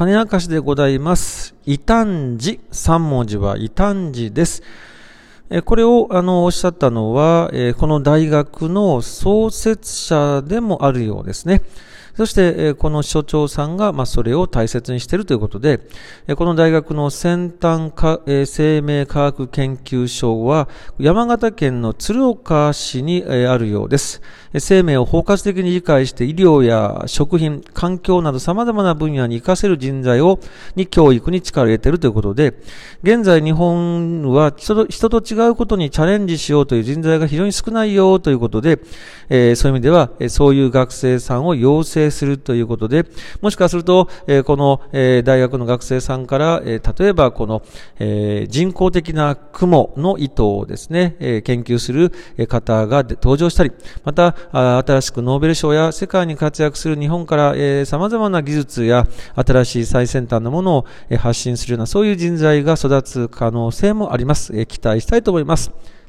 種明かしでございます。異端児、3文字は異端児です。これをおっしゃったのは、この大学の創設者でもあるようですね。そして、この所長さんが、それを大切にしているということで、この大学の先端生命科学研究所は、山形県の鶴岡市にあるようです。生命を包括的に理解して医療や食品、環境など様々な分野に活かせる人材に教育に力を入れているということで、現在日本は人と違うことにチャレンジしようという人材が非常に少ないよということで、そういう意味では、そういう学生さんを養成するということで、もしかすると、この、大学の学生さんから、例えばこの、人工的な雲の糸をですね、研究する方が登場したり、また、新しくノーベル賞や世界に活躍する日本から、様々な技術や新しい最先端のものを、発信するようなそういう人材が育つ可能性もあります。期待したいと思います。